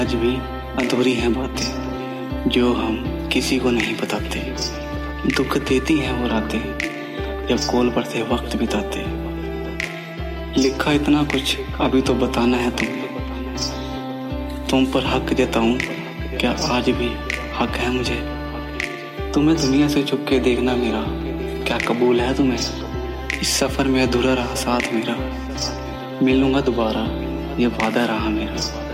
आज भी अधूरी हैं बातें जो हम किसी को नहीं बताते। दुख देती हैं वो रातें जब कोल पर से वक्त बिताते। लिखा इतना कुछ अभी तो बताना है तुम पर हक जताऊं क्या आज भी हक है मुझे। तुम्हें दुनिया से छुप के देखना मेरा क्या कबूल है तुम्हें। इस सफ़र में अधूरा रहा साथ मेरा, मिलूंगा दोबारा ये वादा रहा मेरा।